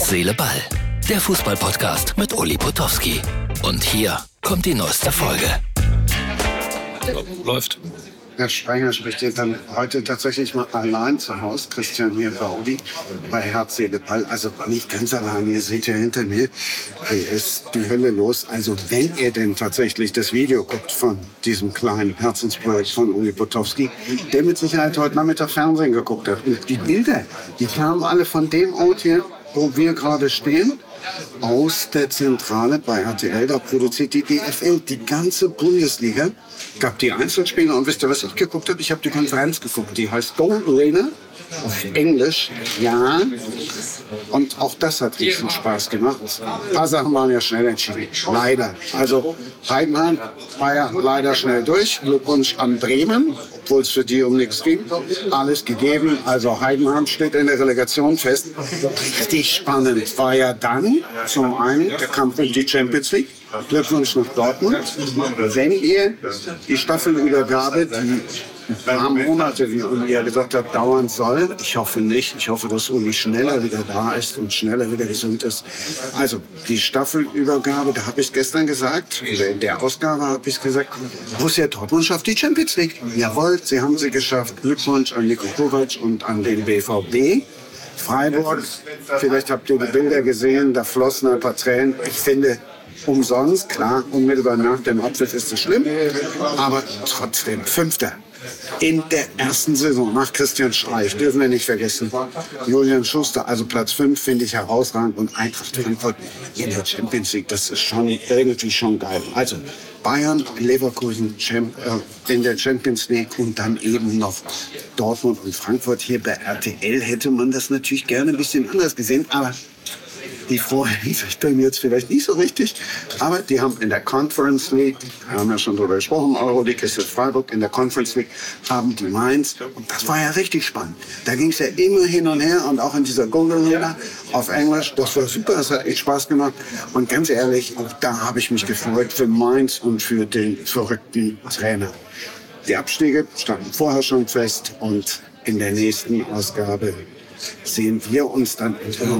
Herz, Seele, Ball. Der Fußball-Podcast mit Uli Potowski. Und hier kommt die neueste Folge. Läuft. Herr Sprenger spricht jetzt dann heute tatsächlich mal allein zu Hause. Christian hier bei Uli, bei Herz, Seele, Ball. Also nicht ganz allein, ihr seht ja hinter mir, hier ist die Hölle los. Also wenn ihr denn tatsächlich das Video guckt von diesem kleinen Herzensprojekt von Uli Potowski, der mit Sicherheit heute Nachmittag Fernsehen geguckt hat. Und die Bilder, die kamen alle von dem Ort hier, wo wir gerade stehen. Aus der Zentrale bei RTL, da produziert die DFL die ganze Bundesliga. Gab die Einzelspiele und wisst ihr, was ich geguckt habe? Ich habe die Konferenz geguckt, die heißt Goal Arena auf Englisch, ja. Und auch das hat riesen Spaß gemacht. Ein paar Sachen waren ja schnell entschieden, leider. Also Heidenheim war ja leider schnell durch. Glückwunsch an Bremen, obwohl es für die um nichts ging. Alles gegeben, also Heidenheim steht in der Relegation fest. Richtig spannend war ja dann zum einen der Kampf um die Champions League. Glückwunsch nach Dortmund. Wenn ihr die Staffelübergabe, die ein paar Monate, wie Uli ja gesagt hat, dauern soll, ich hoffe nicht, ich hoffe, dass Uli schneller wieder da ist und schneller wieder gesund ist. Also die Staffelübergabe, da habe ich gestern gesagt, in der Ausgabe habe ich gesagt, Borussia Dortmund schafft die Champions League. Jawohl, sie haben sie geschafft. Glückwunsch an Niko Kovac und an den BVB. Freiburg, vielleicht habt ihr die Bilder gesehen, da flossen ein paar Tränen. Ich finde, umsonst, klar, unmittelbar nach dem Abpfiff ist es schlimm, aber trotzdem, Fünfter. In der ersten Saison nach Christian Streich, dürfen wir nicht vergessen. Julian Schuster, also Platz 5 finde ich herausragend und Eintracht Frankfurt in der Champions League, das ist schon irgendwie schon geil. Also Bayern, Leverkusen in der Champions League und dann eben noch Dortmund und Frankfurt. Hier bei RTL hätte man das natürlich gerne ein bisschen anders gesehen, aber die Vorhänge verstehen jetzt vielleicht nicht so richtig, aber die haben in der Conference League, wir haben ja schon drüber gesprochen, Euroleague ist jetzt Freiburg, in der Conference League haben die Mainz und das war ja richtig spannend. Da ging es ja immer hin und her und auch in dieser Golden Arena auf Englisch, das war super, das hat echt Spaß gemacht und ganz ehrlich, auch da habe ich mich gefreut für Mainz und für den verrückten Trainer. Die Abstiege standen vorher schon fest und in der nächsten Ausgabe sehen wir uns dann,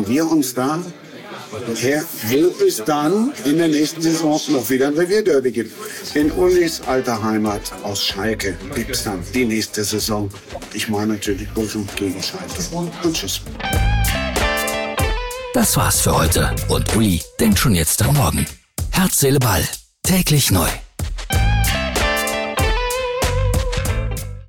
wo es dann in der nächsten Saison noch wieder ein Revierderby gibt. In Ulis alter Heimat aus Schalke gibt es dann die nächste Saison. Ich meine natürlich Bochum gegen Schalke. Und tschüss. Das war's für heute. Und Uli denkt schon jetzt am Morgen. Herz, Seele, Ball. Täglich neu.